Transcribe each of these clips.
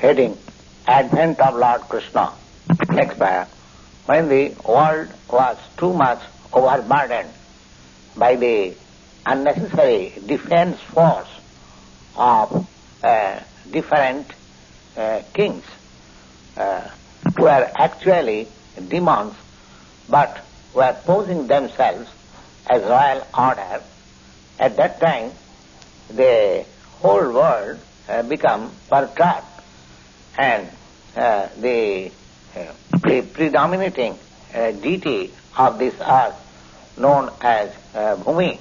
heading Advent of Lord Krishna. Next paragraph. When the world was too much overburdened by the unnecessary defense force of different kings who were actually demons but were posing themselves as royal order, at that time the whole world become perturbed, and the predominating deity of this earth, known as Bhumi,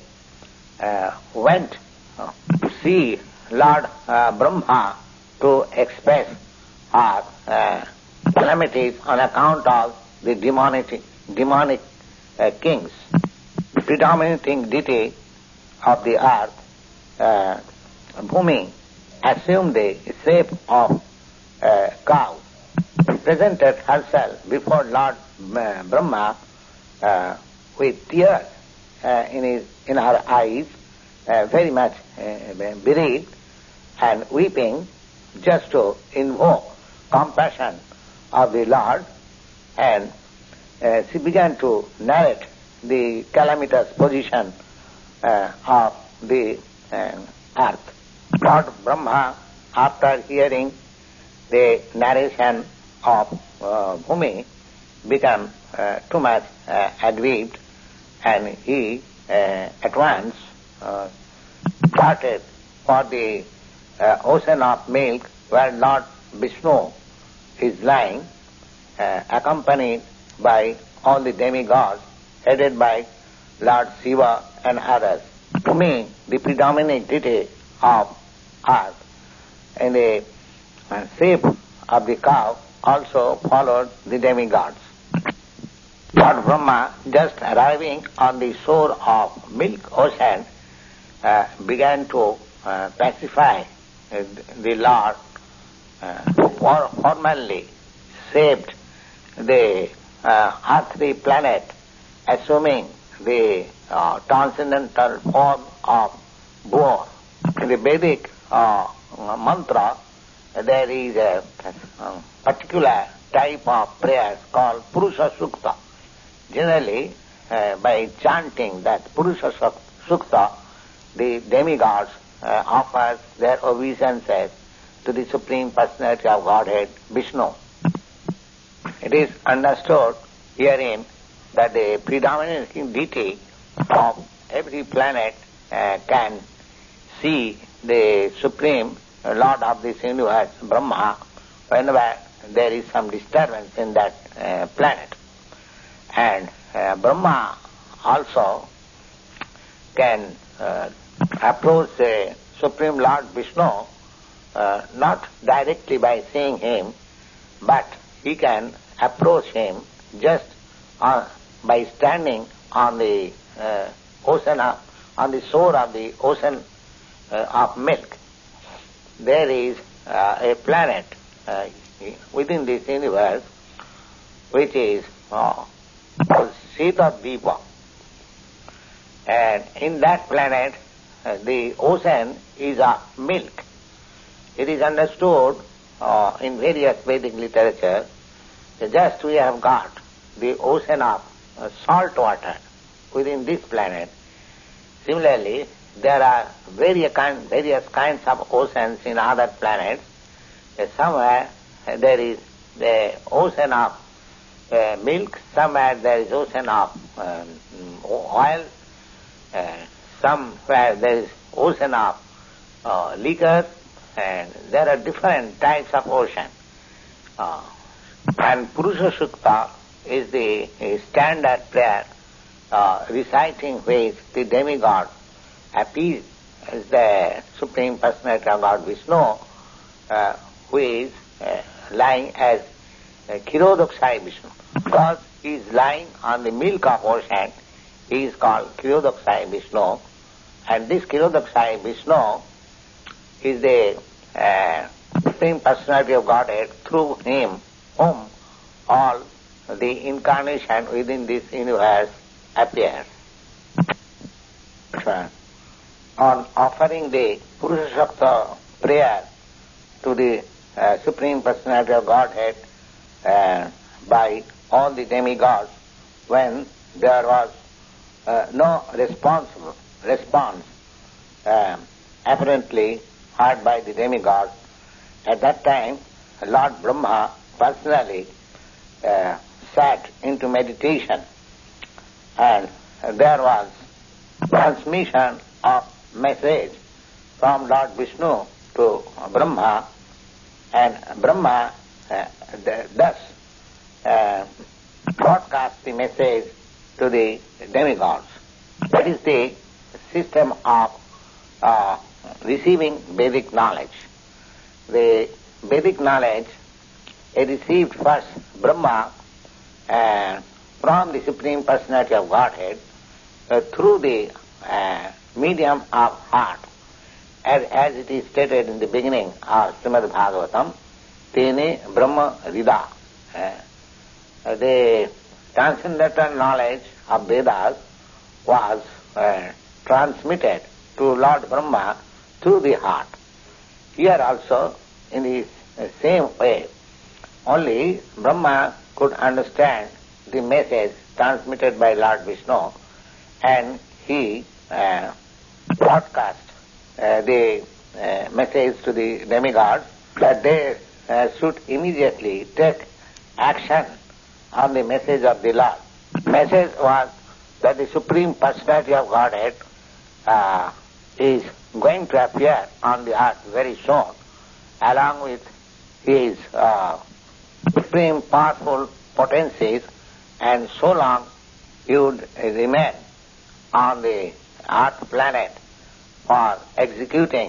went to see Lord Brahma to express her calamities on account of the demonic kings. The predominating deity of the earth, Bhumi, assumed the shape of a cow, presented herself before Lord Brahma with tears in her eyes, very much bereaved and weeping, just to invoke compassion of the Lord, and she began to narrate the calamitous position of the earth. Lord Brahma, after hearing the narration of Bhumi, became too much aggrieved, and he at once started for the ocean of milk where Lord Vishnu is lying, accompanied by all the demigods, headed by Lord Shiva and others. Bhumi, the predominant deity of earth, in the shape of the cow, also followed the demigods. Lord Brahma, just arriving on the shore of milk ocean, began to pacify the Lord, who formerly shaped the earthly planet, assuming the transcendental form of boar. In the Vedic mantra, there is a particular type of prayers called Purusha Sukta. Generally, by chanting that Purusha Sukta, the demigods offer their obeisances to the Supreme Personality of Godhead, Vishnu. It is understood herein that the predominating deity of every planet can see the Supreme Lord of this universe, Brahma, whenever there is some disturbance in that planet. And Brahma also can approach the Supreme Lord Vishnu not directly by seeing him, but he can approach him just by standing on the ocean, on the shore of the ocean of milk. There is a planet within this universe which is called Sitadvipa, and in that planet the ocean is of milk. It is understood in various Vedic literature that just we have got the ocean of salt water within this planet. Similarly, there are various kinds of oceans in other planets. Somewhere there is the ocean of milk, somewhere there is ocean of oil, somewhere there is ocean of liquor, and there are different types of ocean. And Purusha Sukta is the standard prayer reciting which the demigod appears as the Supreme Personality of God Vishnu, who is lying as Kshirodakshayi Vishnu. Because he is lying on the milk of ocean, he is called Kshirodakshayi Vishnu, and this Kshirodakshayi Vishnu is the Supreme Personality of Godhead, through whom all the incarnation within this universe appears. On offering the Purusha Sukta prayer to the Supreme Personality of Godhead by all the demigods when there was no response apparently heard by the demigods. At that time, Lord Brahma personally sat into meditation, and there was transmission of message from Lord Vishnu to Brahma, and Brahma thus broadcast the message to the demigods. That is the system of receiving Vedic knowledge. The Vedic knowledge received first Brahma from the Supreme Personality of Godhead through the medium of heart. As it is stated in the beginning of Srimad Bhagavatam, Tene Brahma Rida. The transcendental knowledge of Vedas was transmitted to Lord Brahma through the heart. Here also, in the same way, only Brahma could understand the message transmitted by Lord Vishnu, and he broadcast the message to the demigods that they should immediately take action on the message of the Lord. Message was that the Supreme Personality of Godhead is going to appear on the earth very soon, along with his supreme powerful potencies, and so long he would remain on the earth planet for executing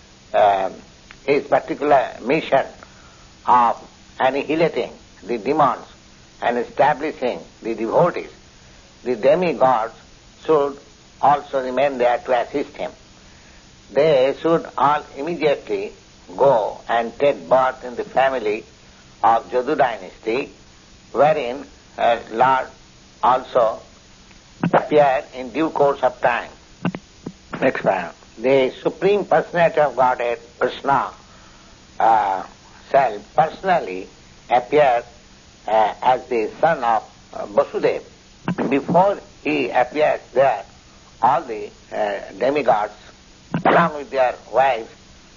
his particular mission of annihilating the demons and establishing the devotees. The demigods should also remain there to assist him. They should all immediately go and take birth in the family of Jadu dynasty, wherein Lord also appeared in due course of time. Next one. The Supreme Personality of Godhead, Krishna, shall personally appear as the son of Vasudeva. Before he appears there, all the demigods, along with their wives,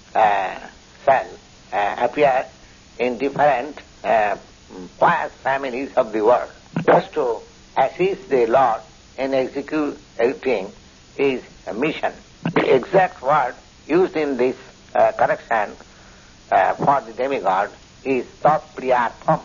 shall appear in different pious families of the world, just to assist the Lord in executing his mission. The exact word used in this correction for the demigod is Tatpriyartham,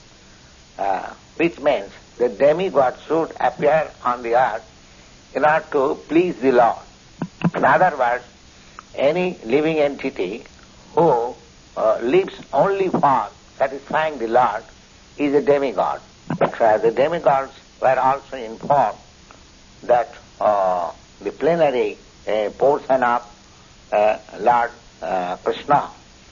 which means the demigod should appear on the earth in order to please the Lord. In other words, any living entity who lives only for satisfying the Lord is a demigod. The demigods were also informed that the plenary portion of Lord Krishna,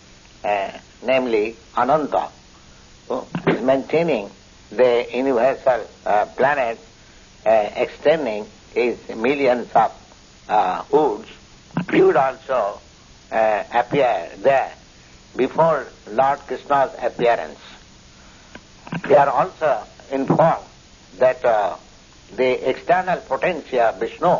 namely Ananta, is maintaining the universal planet, extending his millions of hoods, he would also appear there before Lord Krishna's appearance. They are also informed that the external potentia of Vishnu,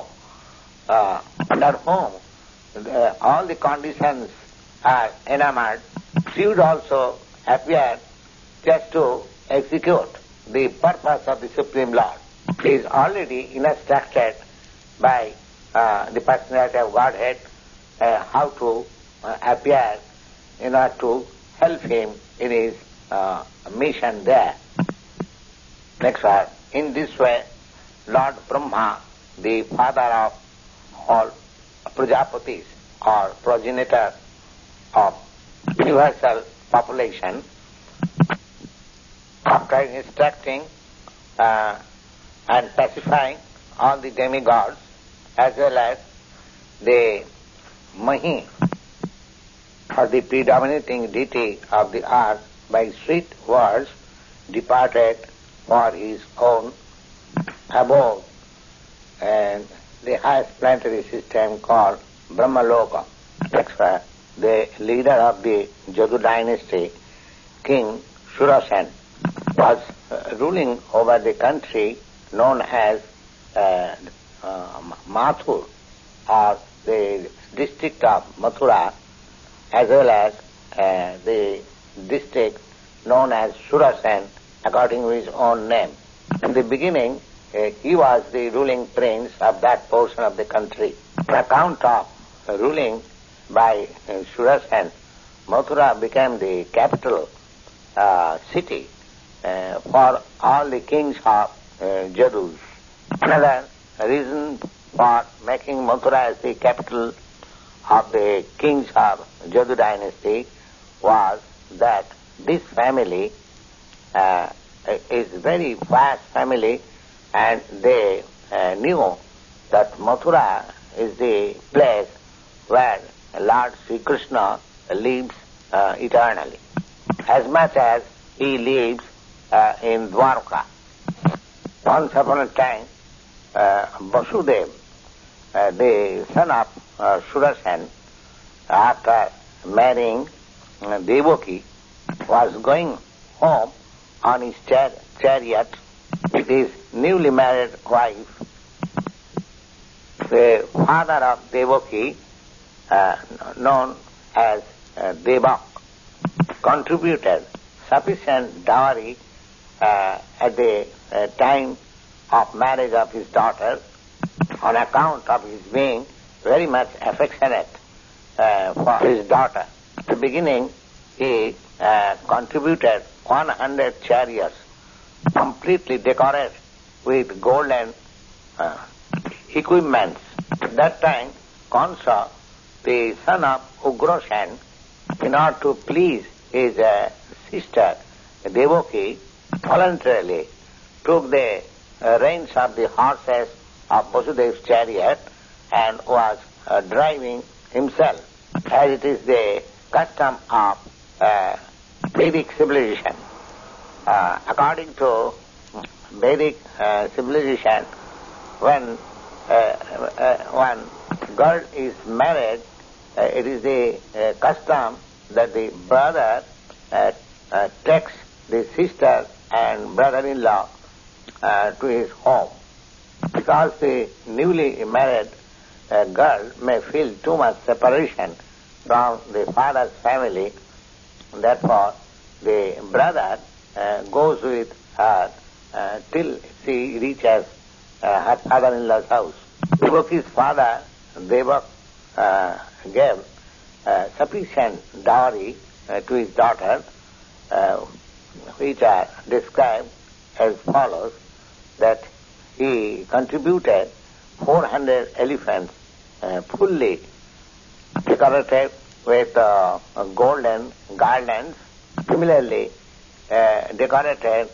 under whom all the conditions are enamored, she would also appear just to execute the purpose of the Supreme Lord. He is already instructed by the Personality of Godhead how to appear in order to help him in his mission there. Next one. In this way, Lord Brahma, the father of all Prajapatis, or progenitor of universal population, after instructing and pacifying all the demigods as well as the Mahi, or the predominating deity of the earth, by sweet words departed for his own abode and the highest planetary system called Brahmaloka. That's why the leader of the Jadu dynasty, King Shurasen, was ruling over the country known as Mathur, or the district of Mathura, as well as the district known as Shurasen, according to his own name. In the beginning, he was the ruling prince of that portion of the country. On account of ruling by Shurasen, Mathura became the capital city for all the kings of Jadus. Another reason for making Mathura as the capital of the kings of Jadu dynasty was that this family is very vast family, and they knew that Mathura is the place where Lord Sri Krishna lives eternally, as much as he lives in Dwarka. Once upon a time, Vasudev, the son of Shurasen, after marrying Devaki, was going home on his chariot with his newly married wife. The father of Devaki, known as Devak, contributed sufficient dowry at the time of marriage of his daughter, on account of his being very much affectionate for his daughter. At the beginning, he contributed 100 chariots completely decorated with golden equipments. At that time, Kansa, the son of Ugrasen, in order to please his sister Devaki, voluntarily took the reins of the horses of Vasudev's chariot and was driving himself, as it is the custom of Vedic civilization. According to Vedic civilization, when one girl is married, it is the custom that the brother takes the sister and brother-in-law to his home, because the newly married girl may feel too much separation from the father's family. Therefore, the brother goes with her till she reaches her father-in-law's house. Devaki's father, Devak, gave sufficient dowry to his daughter, which are described as follows: that he contributed 400 elephants fully decorated with golden garlands. Similarly, decorated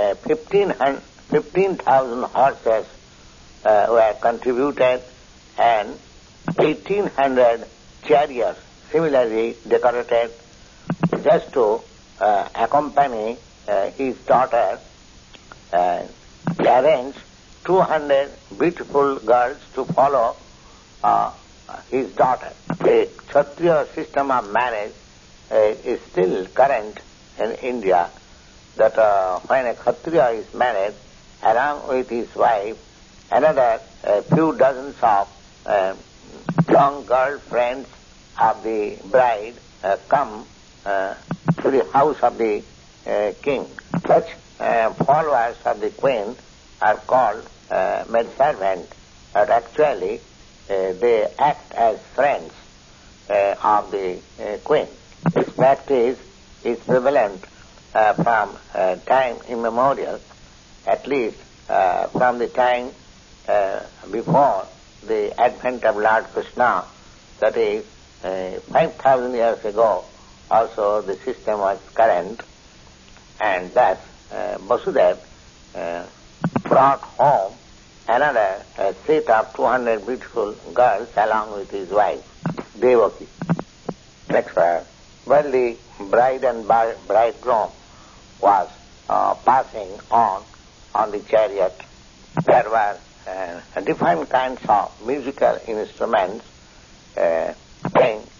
15,000 horses were contributed, and 1,800 chariots similarly decorated, just to accompany his daughter. He arranged 200 beautiful girls to follow his daughter. The Kshatriya system of marriage is still current in India, that when a Kshatriya is married, along with his wife, another few dozens of young girl friends of the bride come to the house of the king. Such followers of the queen are called maidservant, but actually they act as friends of the queen. This practice is prevalent from time immemorial, at least from the time before the advent of Lord Krishna, that is 5,000 years ago. Also the system was current, and thus Vasudev brought home another set of 200 beautiful girls along with his wife, Devaki. Next verse. When the bride and bridegroom was passing on the chariot, there were different kinds of musical instruments playing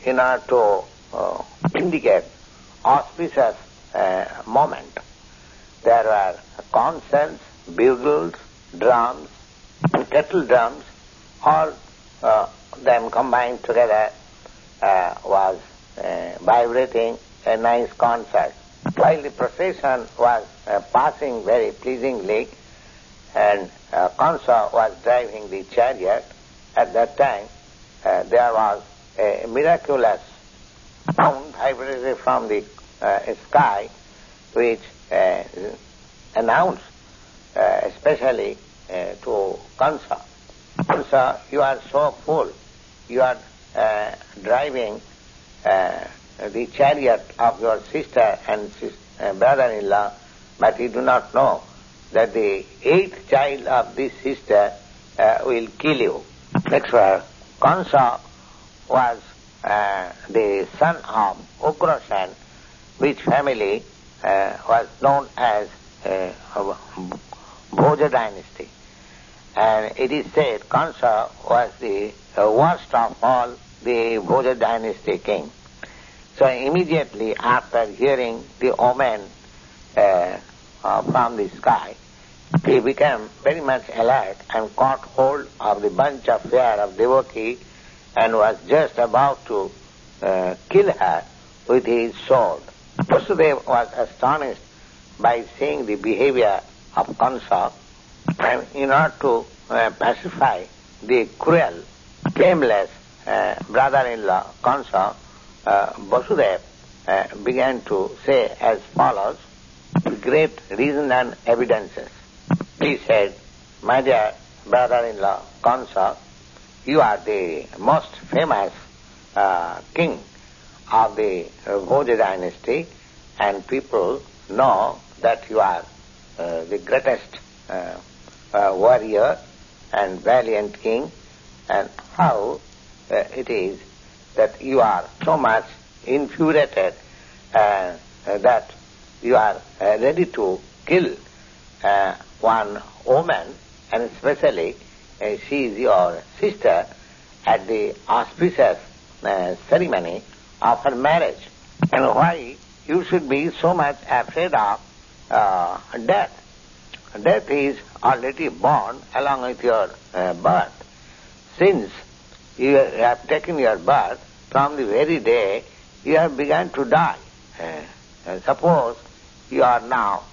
in order to indicate auspicious moment. There were concerts, bugles, drums, and kettle drums, all them combined together was vibrating a nice concert. While the procession was passing very pleasingly, and Kansa was driving the chariot, at that time there was a miraculous sound vibrated from the sky, which announced especially to Kansa, Kansa, you are so full, you are driving the chariot of your sister and brother-in-law, but you do not know that the 8th child of this sister will kill you. Next verse, Kansa was the son of Ugrasen, which family was known as Bhoja dynasty. And it is said Kansa was the worst of all the Bhoja dynasty king. So immediately after hearing the omen from the sky, he became very much alert and caught hold of the bunch of hair of Devaki and was just about to kill her with his sword. Vasudeva was astonished by seeing the behavior of Kansa, and in order to pacify the cruel, blameless brother-in-law Kansa, Vasudeva began to say as follows, with great reason and evidences. He said, my dear brother-in-law Kansa, you are the most famous king of the Bhoja dynasty, and people know that you are the greatest warrior and valiant king, and how it is that you are so much infuriated that you are ready to kill one woman, and especially she is your sister, at the auspicious ceremony of her marriage. And why you should be so much afraid of death? Death is already born along with your birth. Since you have taken your birth, from the very day you have begun to die. Suppose you are now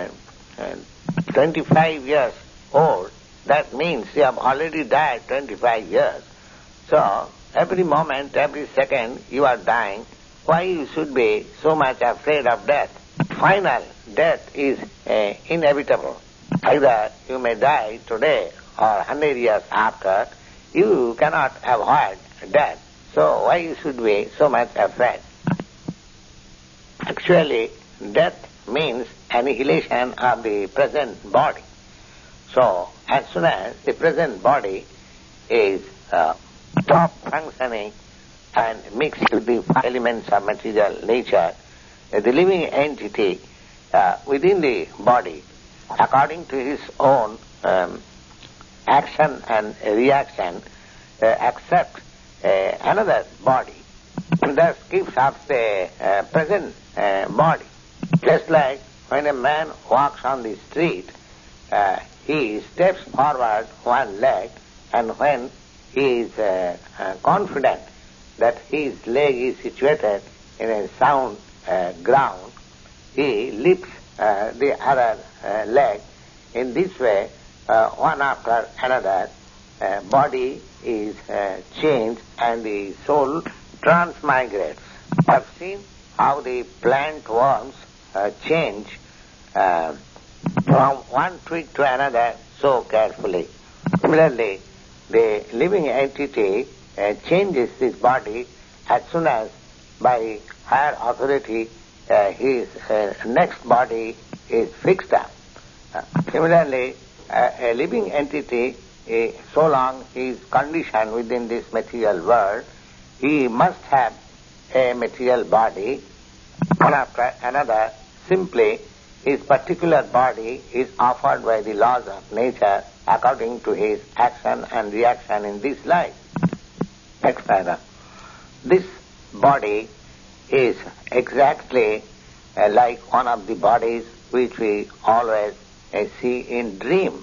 25 years old, that means you have already died 25 years. So, every moment, every second you are dying. Why you should be so much afraid of death? Final death is inevitable. Either you may die today or 100 years after. You cannot avoid death. So why you should be so much afraid? Actually, death means annihilation of the present body. So, as soon as the present body is stopped functioning and mixed with the elements of material nature, the living entity within the body, according to his own action and reaction, accepts another body, and thus gives up the present body. Just like when a man walks on the street, he steps forward one leg, and when he is confident that his leg is situated in a sound ground, he lifts the other leg. In this way, one after another, body is changed and the soul transmigrates. I've seen how the plant worms change from one twig to another so carefully. Similarly, the living entity changes his body as soon as by higher authority his next body is fixed up. Similarly, a living entity, so long he is conditioned within this material world, he must have a material body. One after another, simply his particular body is offered by the laws of nature according to his action and reaction in this life. Next paragraph. This body is exactly like one of the bodies which we always see in dream.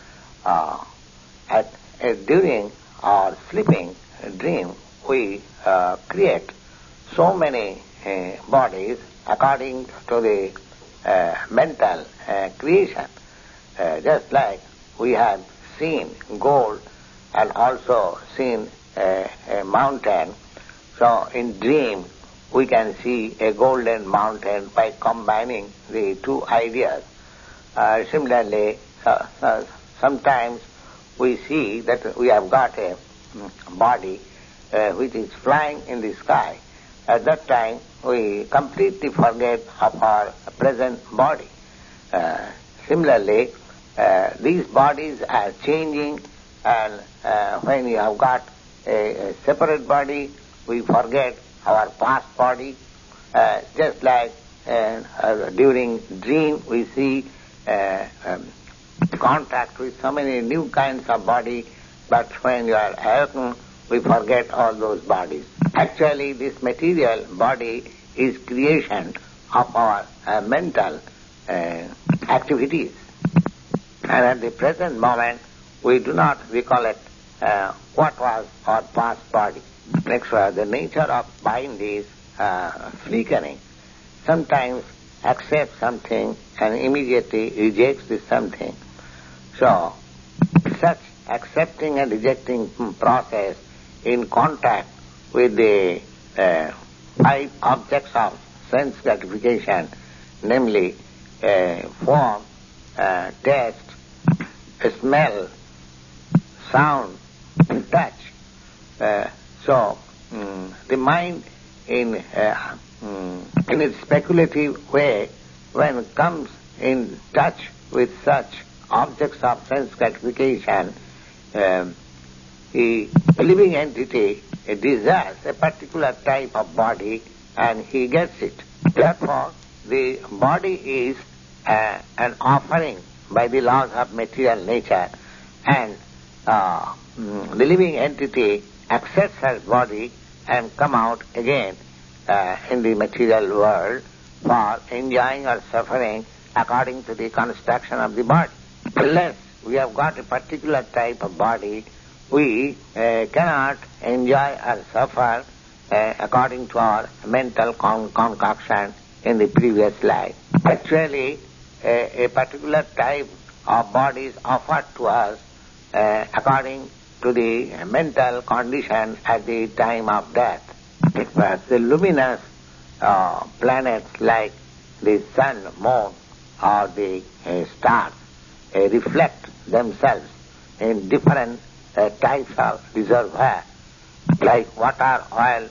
During our sleeping dream, we create so many bodies according to the mental creation. Just like we have seen gold and also seen a mountain, so in dream we can see a golden mountain by combining the two ideas. Similarly, sometimes we see that we have got a body which is flying in the sky. At that time, we completely forget of our present body. Similarly, these bodies are changing, and when you have got a separate body, we forget our past body. Just like during dream, we see contact with so many new kinds of body, but when you are awakened, we forget all those bodies. Actually, this material body is creation of our mental activities. And at the present moment, we do not recollect what was our past body. Next, the nature of mind is flickering. Sometimes accepts something and immediately rejects this something. So, such accepting and rejecting process in contact with the five objects of sense gratification, namely form, taste, smell, sound, touch. So the mind in its speculative way, when it comes in touch with such objects of sense gratification, the living entity desires a particular type of body and he gets it. Therefore, the body is an offering by the laws of material nature, and the living entity accepts her body and come out again in the material world for enjoying or suffering according to the construction of the body. Unless we have got a particular type of body, we cannot enjoy or suffer according to our mental concoction in the previous life. Actually, a particular type of body is offered to us according to the mental condition at the time of death. But the luminous planets like the sun, moon, or the stars reflect themselves in different types of reservoir, like water, oil,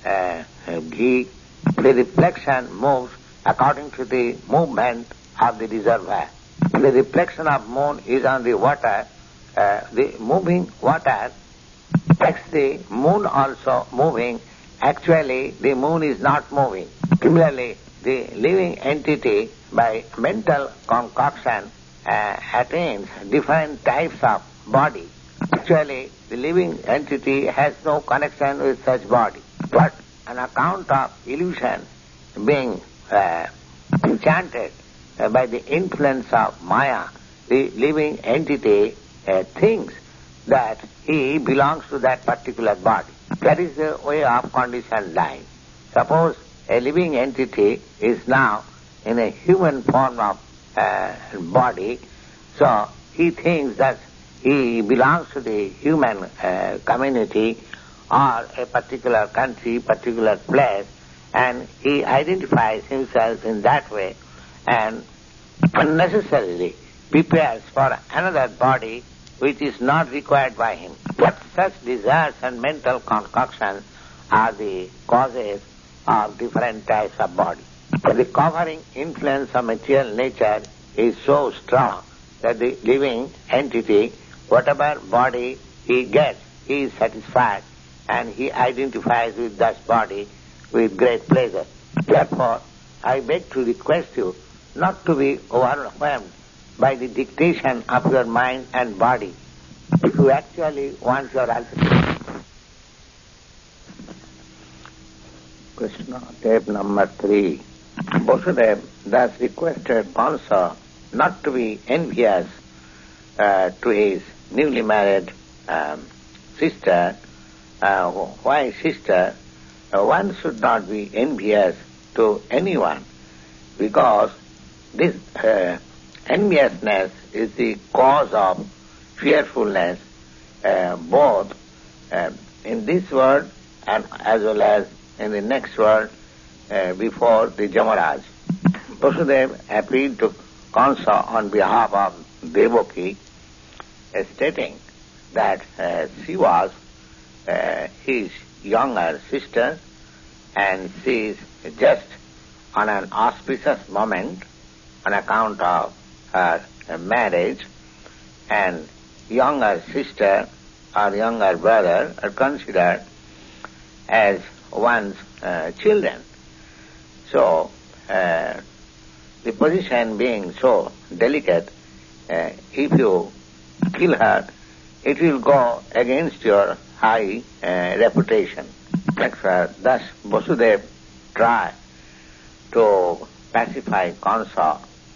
ghee. The reflection moves according to the movement of the reservoir. The reflection of moon is on the water. The moving water makes the moon also moving. Actually, the moon is not moving. Similarly, the living entity by mental concoction attains different types of body. Actually, the living entity has no connection with such body. But on account of illusion being enchanted by the influence of Maya, the living entity thinks that he belongs to that particular body. That is the way of conditioned life. Suppose a living entity is now in a human form of body, so he thinks that he belongs to the human community or a particular country, particular place, and he identifies himself in that way and unnecessarily prepares for another body which is not required by him. But such desires and mental concoctions are the causes of different types of body. The covering influence of material nature is so strong that the living entity, whatever body he gets, he is satisfied and he identifies with that body with great pleasure. Therefore, I beg to request you not to be overwhelmed by the dictation of your mind and body. If you actually want your Krishna, tape number 3. Vasudeva thus requested Kansa not to be envious to his newly married sister. Why sister? One should not be envious to anyone, because this enviousness is the cause of fearfulness, both in this world and as well as in the next world before the Jamaraj. Vasudeva appealed to Kansa on behalf of Devaki, stating that she was his younger sister and she is just on an auspicious moment on account of her marriage, and younger sister or younger brother are considered as one's children. So, the position being so delicate, if you kill her, it will go against your high reputation. Thus, Vasudeva tried to pacify Kansa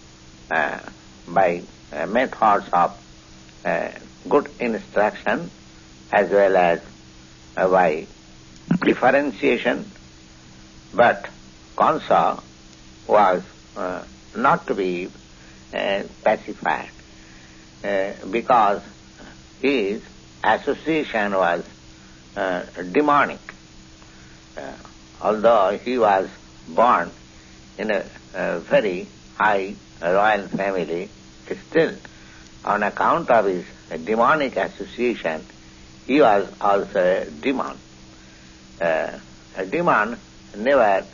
by methods of good instruction as well as by differentiation, but Kansa was not to be pacified because his association was demonic. Although he was born in a very high royal family, still on account of his demonic association, he was also a demon. A demon never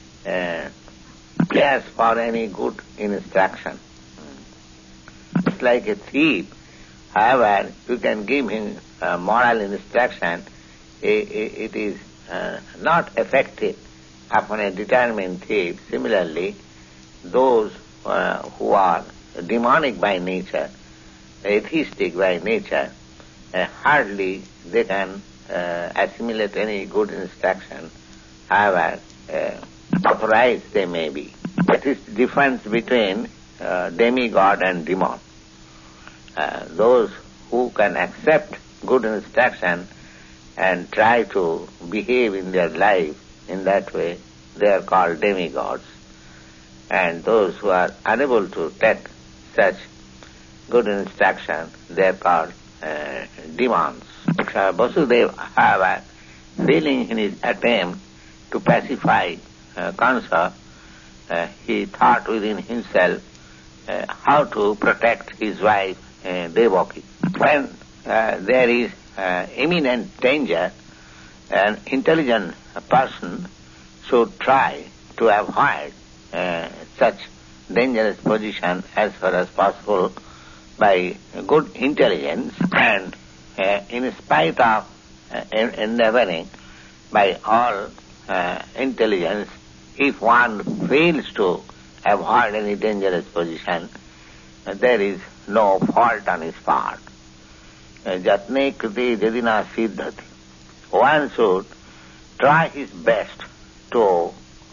cares for any good instruction. It's like a thief. However, you can give him moral instruction, it is not effective upon a determined thief. Similarly, those who are demonic by nature, atheistic by nature, hardly they can assimilate any good instruction, however authorized they may be. That is the difference between demigod and demon. Those who can accept good instruction and try to behave in their life in that way, they are called demigods. And those who are unable to take such good instruction, they are called demons. Vasudeva, however, failing in his attempt to pacify Kansa, he thought within himself how to protect his wife Devaki. When there is imminent danger, an intelligent person should try to avoid such dangerous position as far as possible by good intelligence, and in spite of endeavoring by all intelligence, if one fails to avoid any dangerous position, there is no fault on his part. Jatne kriti jadina siddhati. One should try his best to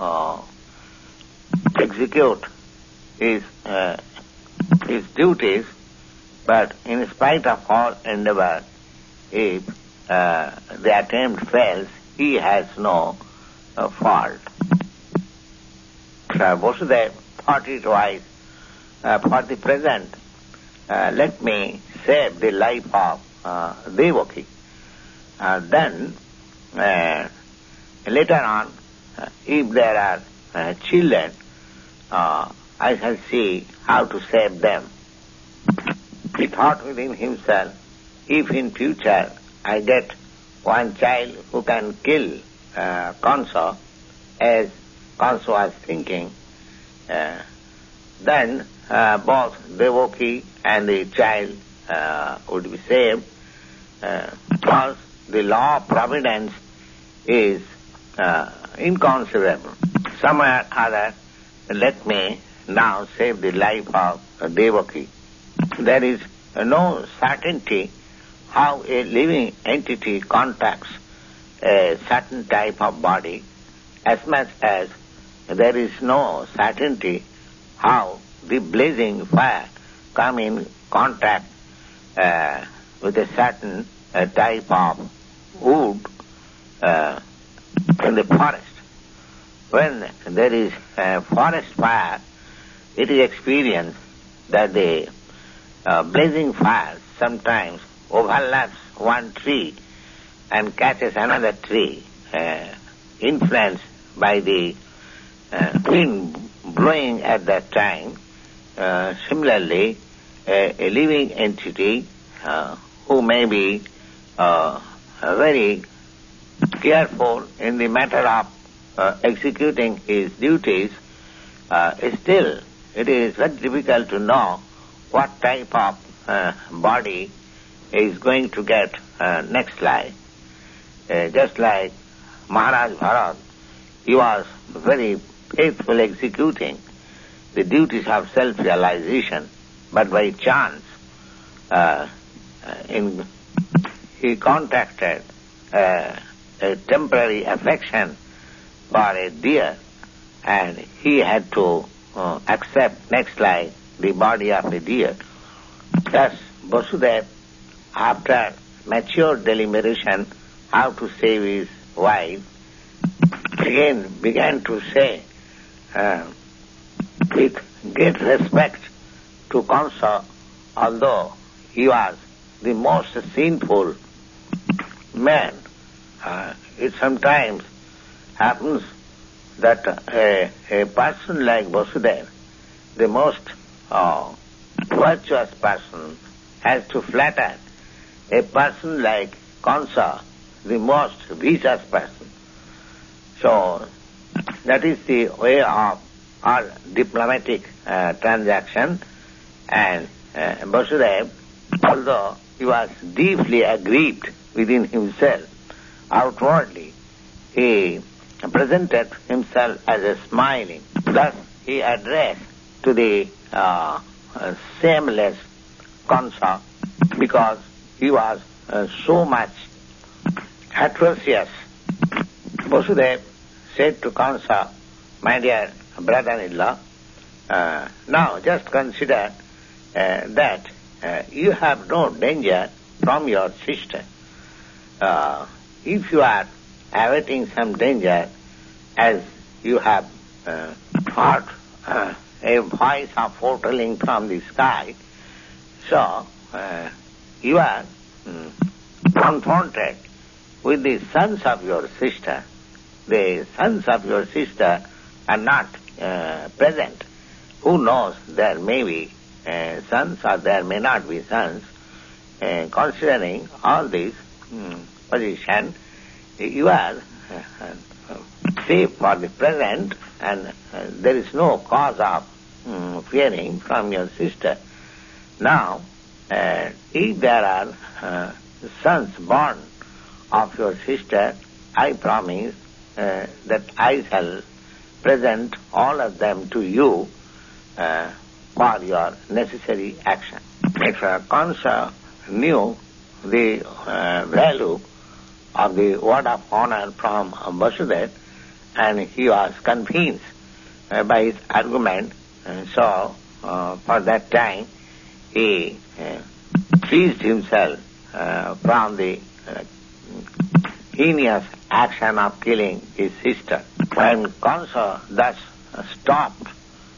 execute his duties, but in spite of all endeavor, if the attempt fails, he has no fault. Vasudeva thought it wise, for the present, let me save the life of Devaki. Then, later on, if there are children, I shall see how to save them. He thought within himself, if in future I get one child who can kill Kansa, as Kansa was thinking, then both Devaki and the child would be saved, because the law of providence is inconceivable. Somewhere or other, let me now save the life of Devaki. There is no certainty how a living entity contacts a certain type of body as much as there is no certainty how the blazing fire come in contact with a certain type of wood in the forest. When there is a forest fire, it is experienced that the blazing fire sometimes overlaps one tree and catches another tree, influenced by the wind blowing at that time. Similarly, a living entity who may be very careful in the matter of executing his duties, still it is very difficult to know what type of body is going to get next life. Just like Maharaj Bharat, he was very faithful executing the duties of self-realization, but by chance he contracted a temporary affection for a deer, and he had to accept next life the body of a deer. Thus, Vasudeva, after mature deliberation how to save his wife, again began to say with great respect to Kansa, although he was the most sinful man, it sometimes happens that a person like Vasudeva, the most virtuous person, has to flatter a person like Kansa, the most vicious person. So that is the way of our diplomatic transaction, and Vasudeva, although he was deeply aggrieved within himself, outwardly he presented himself as a smiling. Thus he addressed to the shameless Kansa, because he was so much atrocious. Vasudeva said to Kansa, "My dear brother-in-law, now just consider that you have no danger from your sister. If you are awaiting some danger, as you have heard a voice of foretelling from the sky, so you are confronted with the sons of your sister. The sons of your sister are not present. Who knows, there may be sons or there may not be sons. Considering all this position, you are safe for the present, and there is no cause of fearing from your sister. Now, if there are sons born of your sister, I promise that I shall present all of them to you for your necessary action." If Kansa knew the value of the word of honor from Vasudeva, and he was convinced by his argument, so for that time he freed himself from the heinous action of killing his sister. When Kansa thus stopped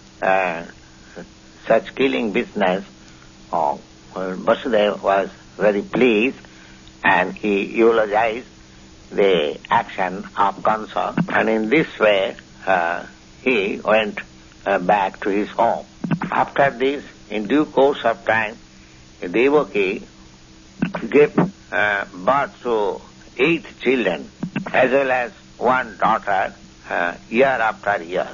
such killing business, Vasudeva was very pleased, and he eulogized the action of Kansa, and in this way he went back to his home. After this, in due course of time, Devaki gave birth to 8 children, as well as one daughter, year after year.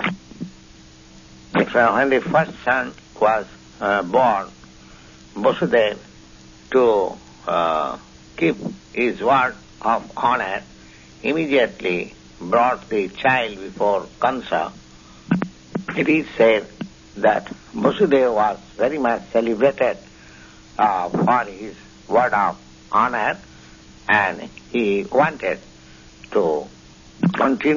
When the first son was born, Vasudeva, to keep his word of honor, immediately brought the child before Kansa. It is said that Vasudeva was very much celebrated for his word of honor, and he wanted to continue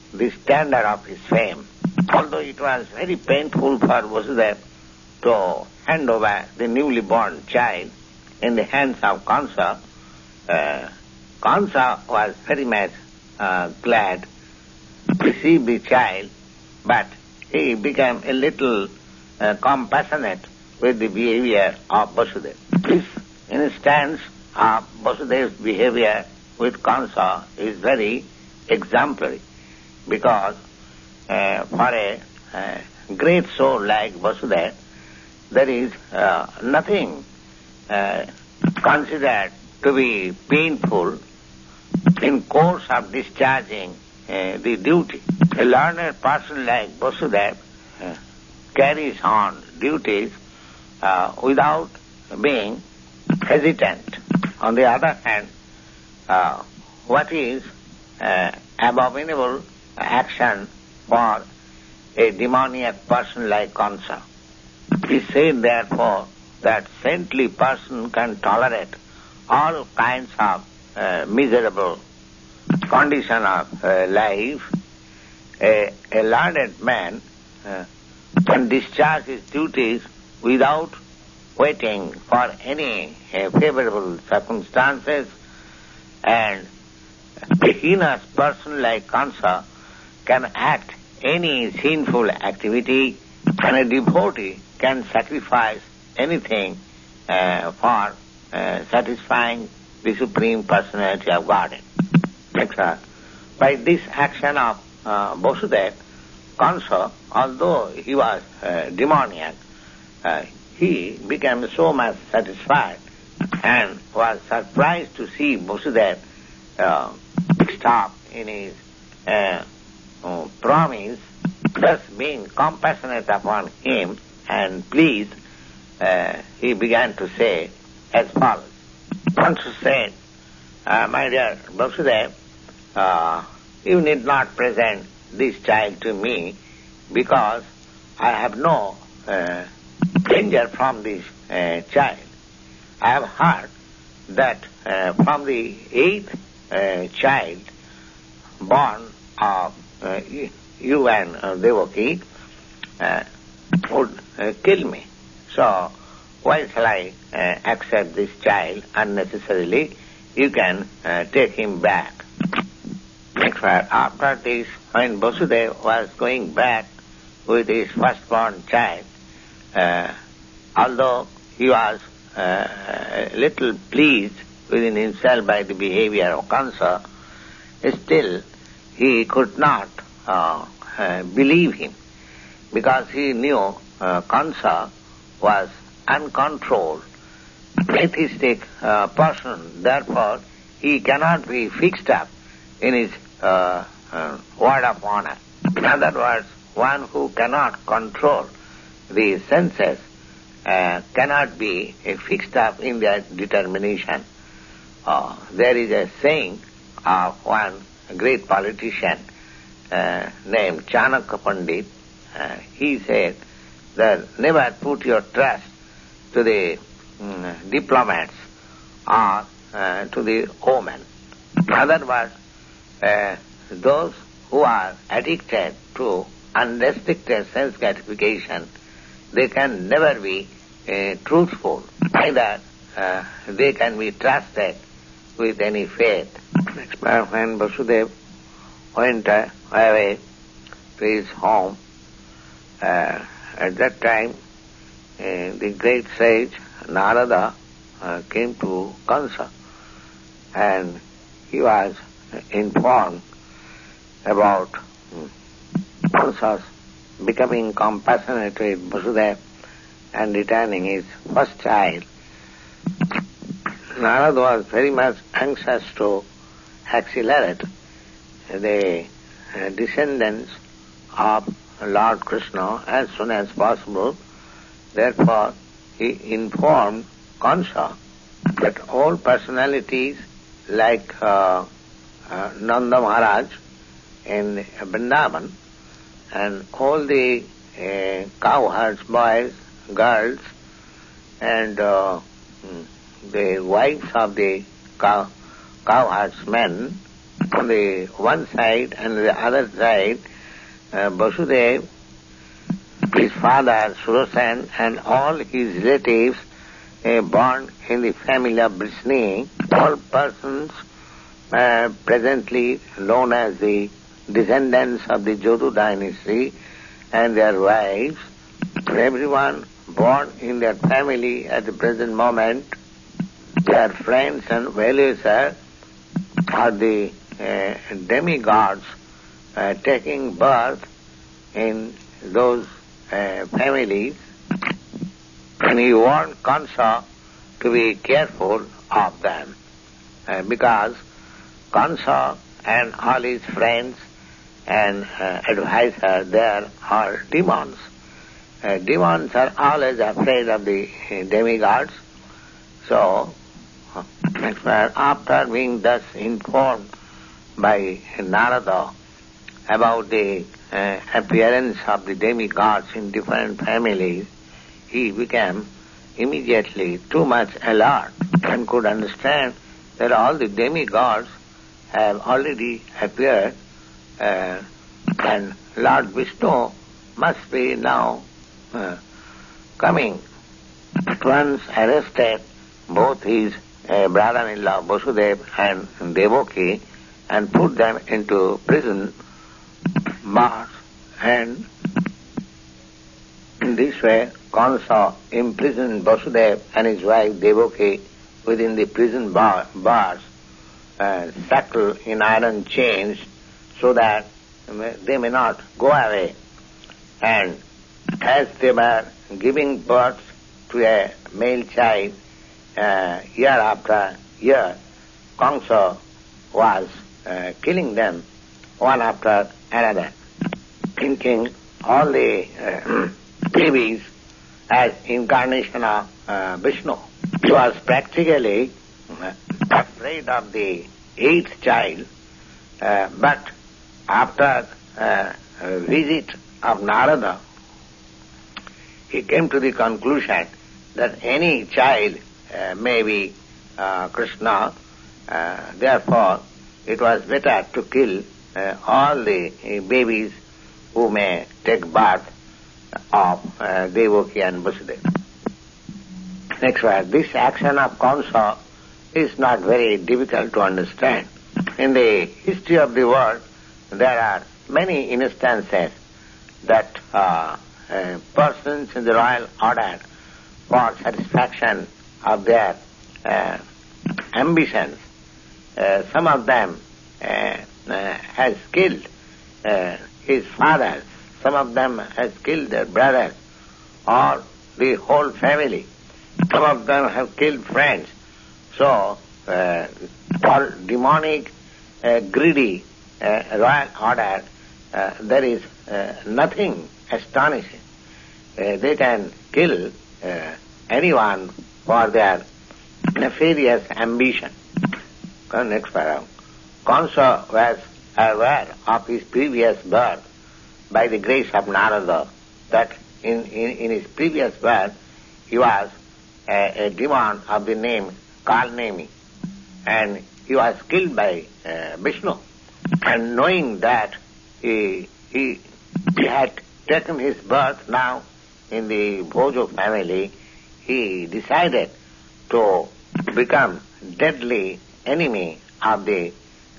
the standard of his fame. Although it was very painful for Vasudeva to hand over the newly born child in the hands of Kansa, Kansa was very much glad to receive the child, but he became a little compassionate with the behavior of Vasudeva. This instance of Vasudeva's behavior with Kansa is very exemplary, because for a great soul like Vasudeva, there is nothing considered to be painful in course of discharging the duty. A learned person like Vasudeva carries on duties without being hesitant. On the other hand, what is abominable action for a demoniac person like Kansa? It is said, therefore, that saintly person can tolerate all kinds of miserable condition of life. A learned man can discharge his duties without waiting for any favorable circumstances, and a heinous person like Kansa can act any sinful activity, and a devotee can sacrifice anything for satisfying the Supreme Personality of Godhead. By this action of Vasudeva, Kansa, although he was demoniac, he became so much satisfied and was surprised to see Vasudeva stop in his promise, thus being compassionate upon him and pleased. He began to say as follows. Kansa said, my dear Vasudeva, you need not present this child to me, because I have no danger from this child. I have heard that from the 8th child born of you and Devaki would kill me. So why shall I accept this child unnecessarily? You can take him back. After this, when Vasudeva was going back with his firstborn child, although he was little pleased within himself by the behavior of Kansa, still he could not believe him, because he knew Kansa was uncontrolled, atheistic person. Therefore, he cannot be fixed up in his word of honor. In other words, one who cannot control the senses cannot be fixed up in their determination. There is a saying of one great politician named Chanakya Pandit. He said that never put your trust to the diplomats or to the omen. In other words, those who are addicted to unrestricted sense gratification, they can never be truthful. Neither they can be trusted with any faith. When Vasudeva went away to his home, at that time the great sage Narada came to Kansa, and he was informed about Kansa's becoming compassionate with Vasudeva and returning his first child. Narada was very much anxious to accelerate the descendants of Lord Krishna as soon as possible. Therefore, he informed Kansa that all personalities like Nanda Maharaj in Vrindavan and all the cowherds, boys, girls, and the wives of the cowherds men, on the one side and the other side, Vasudeva, his father, Sudarshan, and all his relatives born in the family of Vrishni, all persons presently known as the descendants of the Jadu dynasty and their wives, everyone born in that family at the present moment, their friends and well-wishers are the demigods taking birth in those families. And he warned Kansa to be careful of them because Kansa and all his friends and advisors there are demons. Demons are always afraid of the demigods. So, after being thus informed by Narada about the appearance of the demigods in different families, he became immediately too much alert and could understand that all the demigods have already appeared and Lord Vishnu must be now coming. At once arrested both his brother-in-law Vasudeva and Devaki and put them into prison bars, and in this way Kansa imprisoned Vasudeva and his wife Devaki within the prison bars, shackled in iron chains so that they may not go away. And as they were giving birth to a male child year after year, Kansa was killing them one after another, thinking all the babies as incarnation of Vishnu. He was practically afraid of the 8th child, but after a visit of Narada, he came to the conclusion that any child may be Krishna, therefore it was better to kill all the babies who may take birth of Devaki and Vasudeva. Next word, this action of Kansa is not very difficult to understand. In the history of the world, there are many instances that persons in the royal order, for satisfaction of their ambitions, some of them has killed his fathers, some of them has killed their brothers or the whole family, some of them have killed friends. So, for demonic, greedy royal order, there is nothing astonishing. They can kill anyone for their nefarious ambition. Next paragraph. Kansa was aware of his previous birth by the grace of Narada, that in his previous birth he was a demon of the name Kalnemi, and he was killed by Vishnu. And knowing that he had taken his birth now in the Bhojo family, he decided to become deadly enemy of the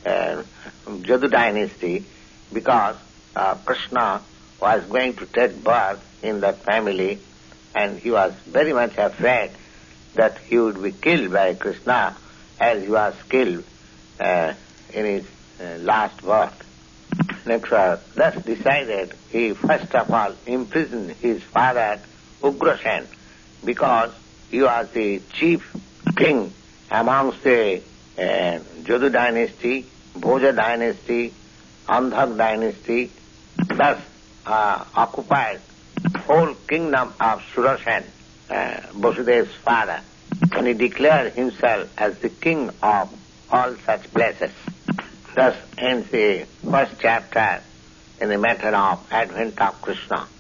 Jadu dynasty, because Krishna was going to take birth in that family, and he was very much afraid that he would be killed by Krishna as he was killed in his last birth. Next word, thus decided, he first of all imprisoned his father Ugrasen, because he was the chief king amongst the Jadu dynasty, Bhoja dynasty, Andhak dynasty, thus occupied whole kingdom of Sudarshan, Vasudeva's father, and he declared himself as the king of all such places. Thus ends the first chapter in the matter of advent of Krishna.